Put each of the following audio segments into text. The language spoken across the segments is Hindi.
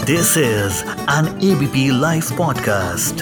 This is an ABP Life podcast.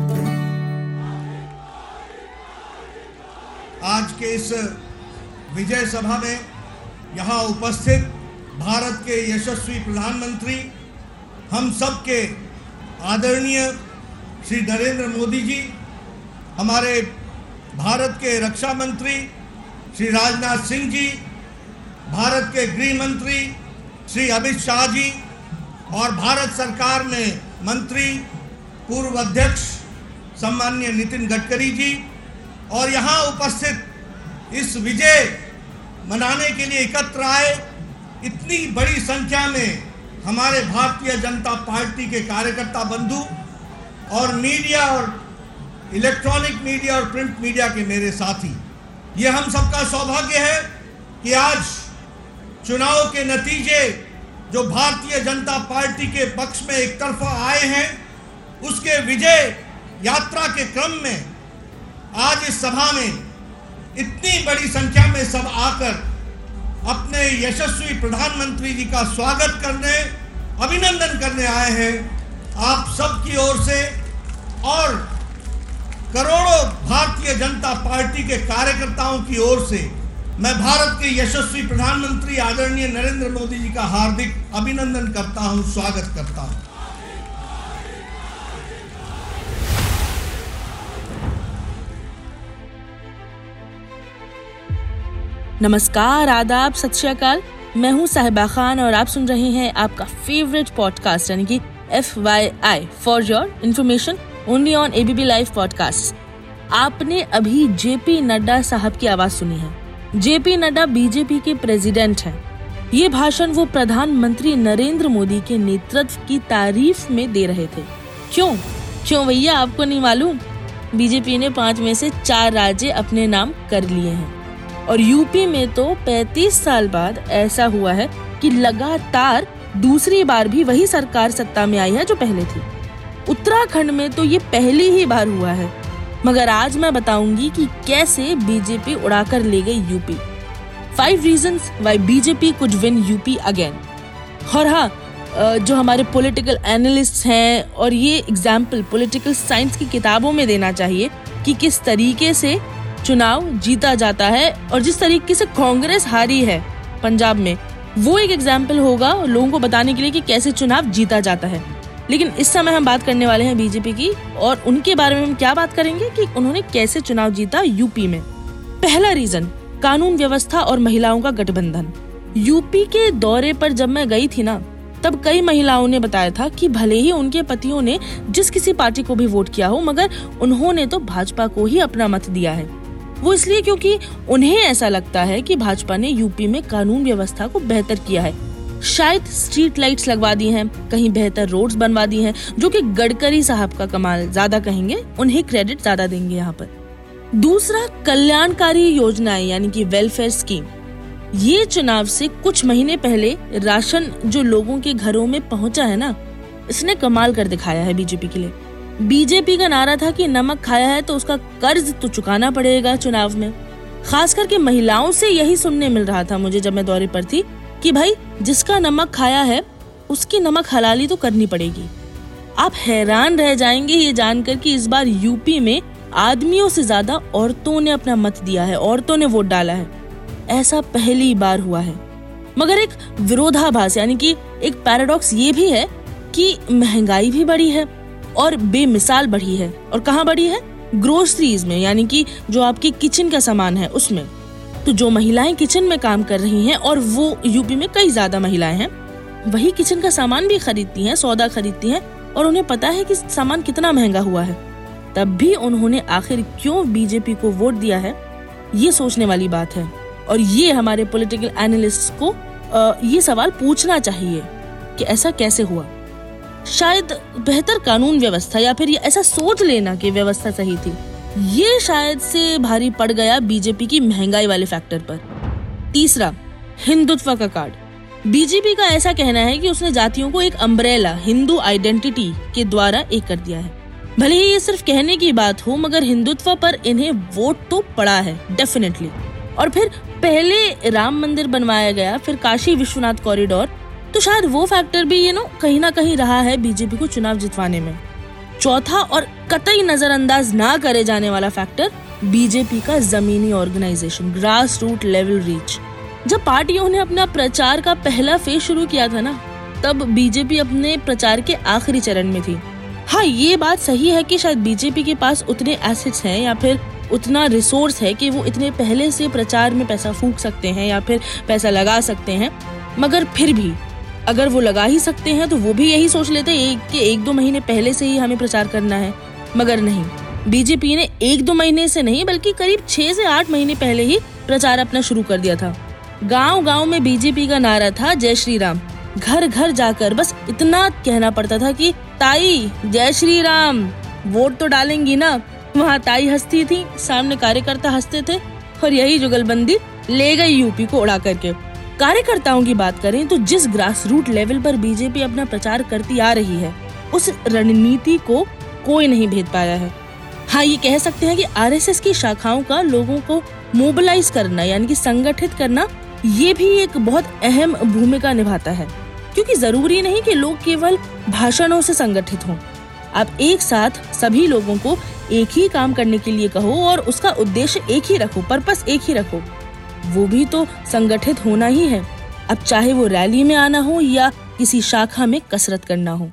आज के इस विजय सभा में यहाँ उपस्थित भारत के यशस्वी प्रधानमंत्री, हम सब के आदरणीय श्री नरेंद्र मोदी जी, हमारे भारत के रक्षा मंत्री श्री राजनाथ सिंह जी, भारत के गृह मंत्री श्री अमित शाह जी और भारत सरकार में मंत्री पूर्व अध्यक्ष सम्माननीय नितिन गडकरी जी और यहाँ उपस्थित इस विजय मनाने के लिए एकत्र आए इतनी बड़ी संख्या में हमारे भारतीय जनता पार्टी के कार्यकर्ता बंधु और मीडिया और इलेक्ट्रॉनिक मीडिया और प्रिंट मीडिया के मेरे साथी, ये हम सबका सौभाग्य है कि आज चुनाव के नतीजे जो भारतीय जनता पार्टी के पक्ष में एक तरफा आए हैं, उसके विजय यात्रा के क्रम में आज इस सभा में इतनी बड़ी संख्या में सब आकर अपने यशस्वी प्रधानमंत्री जी का स्वागत करने, अभिनंदन करने आए हैं। आप सबकी ओर से और करोड़ों भारतीय जनता पार्टी के कार्यकर्ताओं की ओर से मैं भारत के यशस्वी प्रधानमंत्री आदरणीय नरेंद्र मोदी जी का हार्दिक अभिनंदन करता हूं, स्वागत करता हूं। नमस्कार, आदाब, सत श्री अकाल। मैं हूं साहिबा खान और आप सुन रहे हैं आपका फेवरेट पॉडकास्ट यानी कि FYI for your information only on ABP live podcast. आपने अभी JP नड्डा साहब की आवाज सुनी है। JP नड्डा BJP के प्रेसिडेंट हैं। ये भाषण वो प्रधानमंत्री नरेंद्र मोदी के नेतृत्व की तारीफ में दे रहे थे। क्यों भैया, आपको नहीं मालूम? BJP ने 5 में से 4 राज्य अपने नाम कर लिए हैं और यूपी में तो 35 साल बाद ऐसा हुआ है कि लगातार दूसरी बार भी वही सरकार सत्ता में आई है जो पहले थी। उत्तराखंड में तो ये पहली ही बार हुआ है। मगर आज मैं बताऊंगी कि कैसे बीजेपी उड़ाकर ले गई UP. 5 reasons why BJP could win UP again। और हाँ, जो हमारे पॉलिटिकल एनालिस्ट हैं और ये एग्जाम्पल पॉलिटिकल साइंस की किताबों में देना चाहिए कि किस तरीके से चुनाव जीता जाता है और जिस तरीके से कांग्रेस हारी है पंजाब में, वो एक एग्जाम्पल होगा लोगों को बताने के लिए कि कैसे चुनाव जीता जाता है। लेकिन इस समय हम बात करने वाले हैं बीजेपी की और उनके बारे में हम क्या बात करेंगे कि उन्होंने कैसे चुनाव जीता यूपी में। पहला रीजन, कानून व्यवस्था और महिलाओं का गठबंधन। यूपी के दौरे पर जब मैं गई थी ना, तब कई महिलाओं ने बताया था कि भले ही उनके पतियों ने जिस किसी पार्टी को भी वोट किया हो, मगर उन्होंने तो भाजपा को ही अपना मत दिया है। वो इसलिए क्योंकि उन्हें ऐसा लगता है कि भाजपा ने यूपी में कानून व्यवस्था को बेहतर किया है। शायद स्ट्रीट लाइट्स लगवा दी हैं, कहीं बेहतर रोड्स बनवा दी हैं, जो कि गडकरी साहब का कमाल ज्यादा कहेंगे, उन्हें क्रेडिट ज्यादा देंगे यहाँ पर। दूसरा, कल्याणकारी योजनाएं यानी कि वेलफेयर स्कीम। ये चुनाव से कुछ महीने पहले राशन जो लोगों के घरों में पहुंचा है ना, इसने कमाल कर दिखाया है बीजेपी के लिए। बीजेपी का नारा था कि नमक खाया है तो उसका कर्ज तो चुकाना पड़ेगा चुनाव में। खास करके महिलाओं से यही सुनने मिल रहा था मुझे जब मैं दौरे पर थी कि भाई जिसका नमक खाया है उसकी नमक हलाली तो करनी पड़ेगी। आप हैरान रह जाएंगे ये जानकर कि इस बार यूपी में आदमियों से ज्यादा औरतों ने अपना मत दिया है, औरतों ने वोट डाला है। ऐसा पहली बार हुआ है। मगर एक विरोधाभास यानी कि एक पैराडॉक्स ये भी है कि महंगाई भी बढ़ी है और बेमिसाल बढ़ी है। और कहाँ बढ़ी है? ग्रोसरीज में, यानी कि जो आपकी किचन का सामान है उसमें। तो जो महिलाएं किचन में काम कर रही हैं, और वो यूपी में कई ज्यादा महिलाएं हैं, वही किचन का सामान भी खरीदती हैं, सौदा खरीदती हैं, और उन्हें पता है कि सामान कितना महंगा हुआ है। तब भी उन्होंने आखिर क्यों बीजेपी को वोट दिया है, ये सोचने वाली बात है। और ये हमारे पॉलिटिकल एनालिस्ट को ये सवाल पूछना चाहिए कि ऐसा कैसे हुआ। शायद बेहतर कानून व्यवस्था, या फिर ये ऐसा सोच लेना कि व्यवस्था सही थी, ये शायद से भारी पड़ गया बीजेपी की महंगाई वाले फैक्टर पर। तीसरा, हिंदुत्व का कार्ड। बीजेपी का ऐसा कहना है कि उसने जातियों को एक अम्ब्रेला हिंदू आइडेंटिटी के द्वारा एक कर दिया है। भले ही ये सिर्फ कहने की बात हो, मगर हिंदुत्व पर इन्हें वोट तो पड़ा है डेफिनेटली। और फिर पहले राम मंदिर बनवाया गया, फिर काशी विश्वनाथ कॉरिडोर, तो शायद वो फैक्टर भी कहीं ना कहीं रहा है बीजेपी को चुनाव जितवाने में। चौथा और कतई नजरअंदाज ना करे जाने वाला फैक्टर बीजेपी का जमीनी organisation, grass root level reach. जब पार्टियों ने अपना प्रचार का पहला फेज शुरू किया था ना, तब बीजेपी अपने प्रचार के आखिरी चरण में थी। हाँ, ये बात सही है कि शायद बीजेपी के पास उतने एसेट्स हैं या फिर उतना रिसोर्स है कि वो इतने पहले से प्रचार में पैसा फूंक सकते हैं या फिर पैसा लगा सकते हैं, मगर फिर भी अगर वो लगा ही सकते हैं तो वो भी यही सोच लेते हैं कि 1-2 महीने पहले से ही हमें प्रचार करना है। मगर नहीं, बीजेपी ने 1-2 महीने से नहीं बल्कि करीब 6 से 8 महीने पहले ही प्रचार अपना शुरू कर दिया था। गांव-गांव में बीजेपी का नारा था जय श्री राम। घर घर जाकर बस इतना कहना पड़ता था कि ताई जय श्री राम, वोट तो डालेंगी ना। वहाँ ताई हंसती थी, सामने कार्यकर्ता हंसते थे और यही जुगलबंदी ले गई यूपी को उड़ा करके। कार्यकर्ताओं की बात करें तो जिस ग्रास रूट लेवल पर बीजेपी अपना प्रचार करती आ रही है, उस रणनीति को कोई नहीं भेद पाया है। हाँ, ये कह सकते हैं कि आरएसएस की शाखाओं का लोगों को मोबिलाइज करना यानी कि संगठित करना, ये भी एक बहुत अहम भूमिका निभाता है, क्योंकि जरूरी नहीं कि लोग केवल भाषणों से संगठित हों। आप एक साथ सभी लोगों को एक ही काम करने के लिए कहो और उसका उद्देश्य एक ही रखो, पर्पस एक ही रखो, वो भी तो संगठित होना ही है। अब चाहे वो रैली में आना हो या किसी शाखा में कसरत करना हो।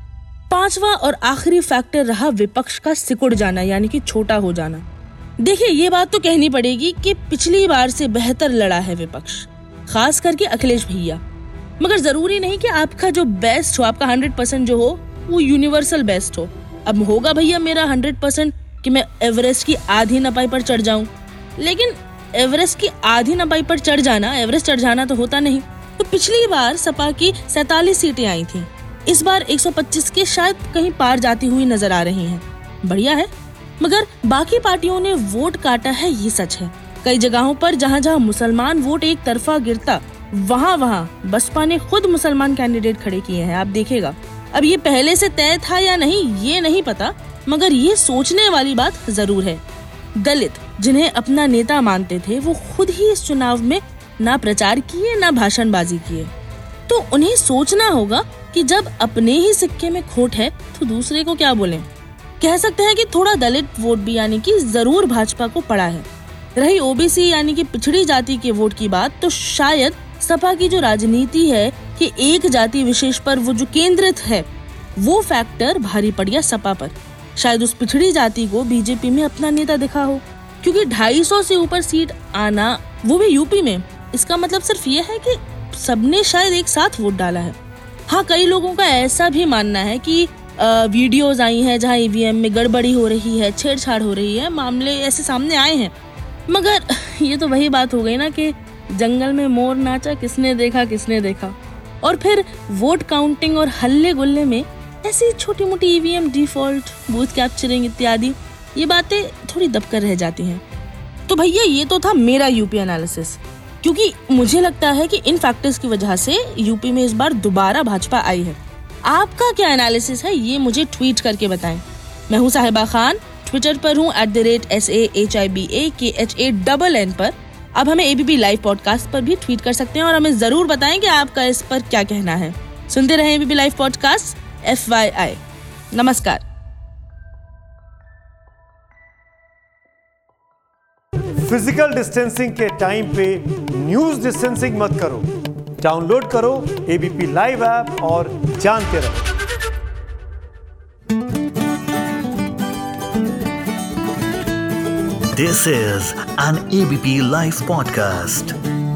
पांचवा और आखिरी फैक्टर रहा विपक्ष का सिकुड़ जाना यानी कि छोटा हो जाना। देखिए, ये बात तो कहनी पड़ेगी कि पिछली बार से बेहतर लड़ा है विपक्ष, खास करके अखिलेश भैया। मगर जरूरी नहीं कि आपका जो बेस्ट हो, आपका 100% जो हो वो यूनिवर्सल बेस्ट हो। अब होगा भैया मेरा 100% कि मैं एवरेस्ट की आधी नपाई पर चढ़ जाऊं, लेकिन एवरेस्ट की आधी नपाई पर चढ़ जाना, एवरेस्ट चढ़ जाना तो होता नहीं। तो पिछली बार सपा की 47 सीटें आई थी, इस बार 125 के शायद कहीं पार जाती हुई नजर आ रही हैं। बढ़िया है, मगर बाकी पार्टियों ने वोट काटा है, ये सच है। कई जगहों पर जहां मुसलमान वोट एक तरफा गिरता, वहां बसपा ने खुद मुसलमान कैंडिडेट खड़े किए हैं, आप देखिएगा। अब ये पहले से तय था या नहीं ये नहीं पता, मगर ये सोचने वाली बात जरूर है। दलित जिन्हें अपना नेता मानते थे, वो खुद ही इस चुनाव में ना प्रचार किए ना भाषणबाजी किए। तो उन्हें सोचना होगा कि जब अपने ही सिक्के में खोट है तो दूसरे को क्या बोलें। कह सकते हैं कि थोड़ा दलित वोट भी यानी कि जरूर भाजपा को पड़ा है। रही ओबीसी यानी कि पिछड़ी जाति के वोट की बात, तो शायद सपा की जो राजनीति है कि एक जाति विशेष पर वो जो केंद्रित है, वो फैक्टर भारी पड़ गया सपा पर। शायद उस पिछड़ी जाति को बीजेपी में अपना नेता दिखा हो, क्योंकि 250 से ऊपर सीट आना, वो भी यूपी में, इसका मतलब सिर्फ ये है कि सबने शायद एक साथ वोट डाला है। हाँ, कई लोगों का ऐसा भी मानना है कि वीडियोस आई हैं जहां ईवीएम में गड़बड़ी हो रही है, छेड़छाड़ हो रही है, मामले ऐसे सामने आए हैं। मगर ये तो वही बात हो गई ना कि जंगल में मोर नाचा, किसने देखा। और फिर वोट काउंटिंग और हल्ले गुल्ले में ऐसी छोटी मोटी ईवीएम डिफॉल्ट, बूथ कैप्चरिंग इत्यादि ये बातें थोड़ी दबकर रह जाती हैं। तो भैया ये तो था मेरा यूपी एनालिसिस, क्योंकि मुझे लगता है कि इन फैक्टर्स की वजह से यूपी में इस बार दोबारा भाजपा आई है। आपका क्या एनालिसिस है ये मुझे ट्वीट करके बताएं। मैं हूँ साहिबा खान, ट्विटर पर हूँ @SAHIBAKHANN पर। अब हमें एबीपी लाइव पॉडकास्ट पर भी ट्वीट कर सकते हैं और हमें जरूर बताएं कि आपका इस पर क्या कहना है। सुनते रहें एबीपी लाइव पॉडकास्ट FYI। नमस्कार। फिजिकल डिस्टेंसिंग के टाइम पे न्यूज डिस्टेंसिंग मत करो। डाउनलोड करो एबीपी लाइव ऐप और जानते रहो। This is an ABP Live podcast.